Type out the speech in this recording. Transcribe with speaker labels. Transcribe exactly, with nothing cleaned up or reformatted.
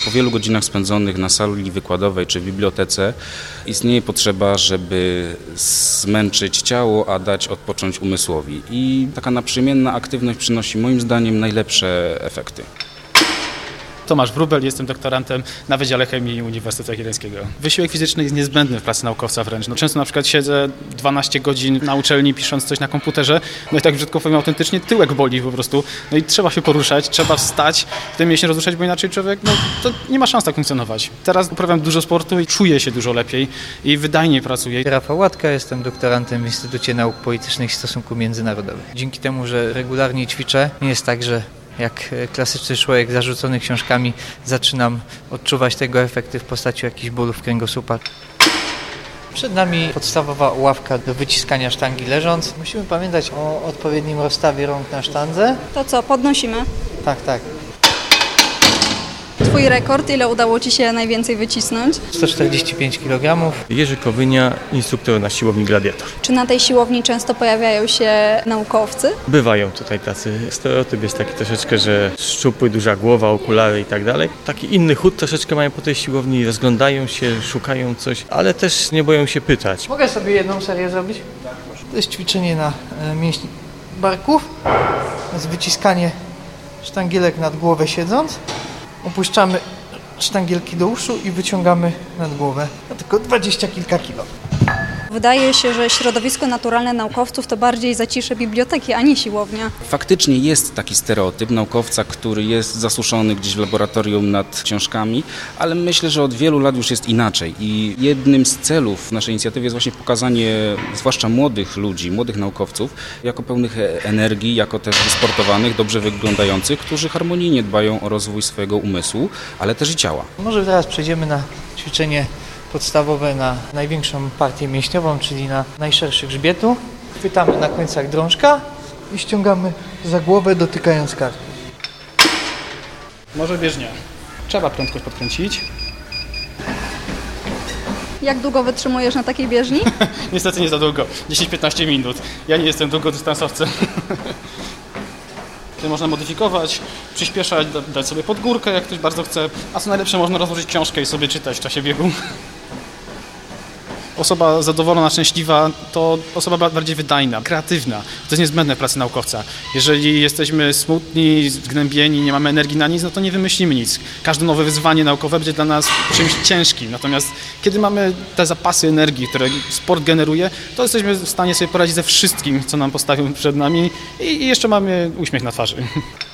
Speaker 1: Po wielu godzinach spędzonych na sali wykładowej czy w bibliotece istnieje potrzeba, żeby zmęczyć ciało, a dać odpocząć umysłowi. I taka naprzemienna aktywność przynosi moim zdaniem najlepsze efekty.
Speaker 2: Tomasz Wróbel, jestem doktorantem na Wydziale Chemii Uniwersytetu Jagiellońskiego. Wysiłek fizyczny jest niezbędny w pracy naukowca wręcz. No, często na przykład siedzę dwanaście godzin na uczelni pisząc coś na komputerze, no i tak brzydko powiem autentycznie tyłek boli po prostu. No i trzeba się poruszać, trzeba wstać, te mięśnie rozruszać, bo inaczej człowiek, no to nie ma szans tak funkcjonować. Teraz uprawiam dużo sportu i czuję się dużo lepiej i wydajniej pracuję.
Speaker 3: Rafał Łatka, jestem doktorantem w Instytucie Nauk Politycznych i Stosunków Międzynarodowych. Dzięki temu, że regularnie ćwiczę, nie jest tak, że jak klasyczny człowiek zarzucony książkami zaczynam odczuwać tego efekty w postaci jakichś bólów kręgosłupa. Przed nami podstawowa ławka do wyciskania sztangi leżąc. Musimy pamiętać o odpowiednim rozstawie rąk na sztandze.
Speaker 4: To co, podnosimy?
Speaker 3: Tak, tak.
Speaker 4: Twój rekord, ile udało Ci się najwięcej wycisnąć?
Speaker 3: sto czterdzieści pięć kilogramów.
Speaker 5: Jerzy Kowynia, instruktor na siłowni Gladiator.
Speaker 4: Czy na tej siłowni często pojawiają się naukowcy?
Speaker 5: Bywają tutaj tacy. Stereotyp jest taki troszeczkę, że szczupły, duża głowa, okulary i tak dalej. Taki inny chód troszeczkę mają po tej siłowni, rozglądają się, szukają coś, ale też nie boją się pytać.
Speaker 3: Mogę sobie jedną serię zrobić? To jest ćwiczenie na mięśni barków. To jest wyciskanie sztangielek nad głowę siedząc. Opuszczamy sztangielki do uszu i wyciągamy nad głowę na tylko dwadzieścia kilka kilo.
Speaker 4: Wydaje się, że środowisko naturalne naukowców to bardziej zacisze biblioteki, a nie siłownia.
Speaker 1: Faktycznie jest taki stereotyp naukowca, który jest zasuszony gdzieś w laboratorium nad książkami, ale myślę, że od wielu lat już jest inaczej i jednym z celów naszej inicjatywy jest właśnie pokazanie zwłaszcza młodych ludzi, młodych naukowców jako pełnych energii, jako też wysportowanych, dobrze wyglądających, którzy harmonijnie dbają o rozwój swojego umysłu, ale też i ciała.
Speaker 3: Może teraz przejdziemy na ćwiczenie podstawowe na największą partię mięśniową, czyli na najszerszy grzbietu. Chwytamy na końcach drążka i ściągamy za głowę, dotykając karku.
Speaker 2: Może bieżnia. Trzeba prędkość podkręcić.
Speaker 4: Jak długo wytrzymujesz na takiej bieżni?
Speaker 2: Niestety nie za długo. dziesięć do piętnastu minut. Ja nie jestem długodystansowcem. Tutaj można modyfikować, przyspieszać, dać sobie pod górkę, jak ktoś bardzo chce. A co najlepsze, można rozłożyć książkę i sobie czytać w czasie biegu. Osoba zadowolona, szczęśliwa to osoba bardziej wydajna, kreatywna. To jest niezbędne w pracy naukowca. Jeżeli jesteśmy smutni, zgnębieni, nie mamy energii na nic, no to nie wymyślimy nic. Każde nowe wyzwanie naukowe będzie dla nas czymś ciężkim. Natomiast kiedy mamy te zapasy energii, które sport generuje, to jesteśmy w stanie sobie poradzić ze wszystkim, co nam postawią przed nami i jeszcze mamy uśmiech na twarzy.